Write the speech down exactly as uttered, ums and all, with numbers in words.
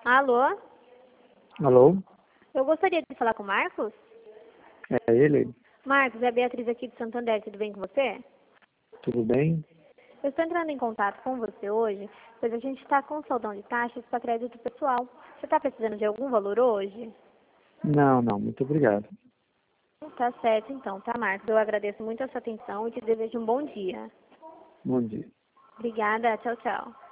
Alô? Alô? Eu gostaria de falar com o Marcos. É ele? Marcos, é a Beatriz aqui de Santander, tudo bem com você? Tudo bem? Eu estou entrando em contato com você hoje, pois a gente está com um saldão de taxas para crédito pessoal. Você está precisando de algum valor hoje? Não, não, muito obrigado. Tá certo então, tá, Marcos? Eu agradeço muito a sua atenção e te desejo um bom dia. Bom dia. Obrigada, tchau, tchau.